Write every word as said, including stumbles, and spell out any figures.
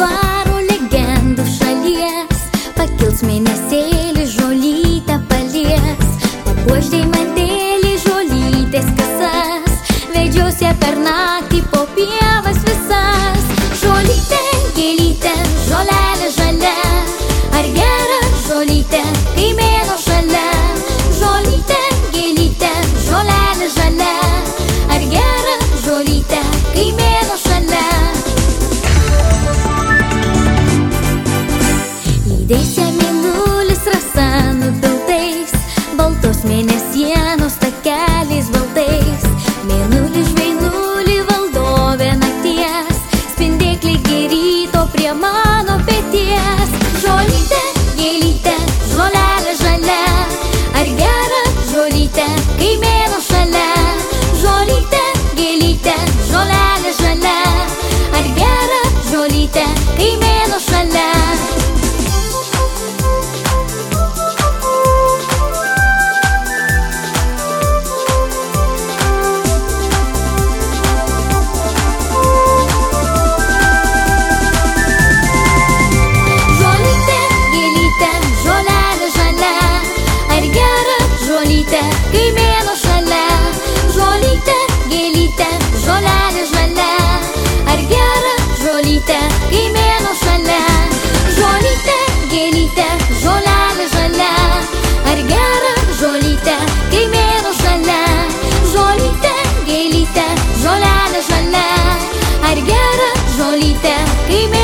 dvaro legendų šalies pakils mėnesėlis, žolytę palies, papuoš deimantėlį žolytės kasas, vedžios ją per naktį po pievas visas. Žolytė, gėlytė, žolelė žalia, ar gera žolytė, kai mėnuo šalia? Žolytė, gėlytė, žolelė žalia, ar gera žolytė, kai mėnuo šalia? Lydės ją mėnulis rasa nupiltais, baltos mėnesienos takeliais baltais. Mėnulis žvainulį valdovė nakties, spindėklį ryto prie mano peties. Žolytė, gėlytė, žolelė žalia, ar gera žolytė, kai mėnuo šalia? Žolytė, gėlytė, žolelė žalia, ar gera žolytė, kai mėnuo šalia? Kai mėnuo šalia, žolytė, gėlytė, žolelė žalia, ar gera žolytė, kai mėnuo šalia? Žolytė, gėlytė, žolelė žalia, ar gera žolytė, kai mėnuo šalia? Žolytė, gėlytė, žolelė žalia, ar gera žolytė, kai mėnuo šalia?